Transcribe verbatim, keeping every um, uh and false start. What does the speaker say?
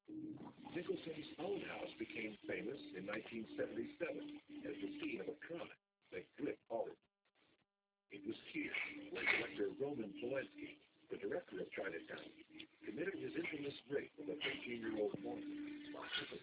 Nicholson's own house became famous in nineteen seventy-seven as the scene of a crime that gripped Hollywood. It was here where director Roman Polanski, the director of Chinatown, committed his infamous rape of a thirteen-year-old woman.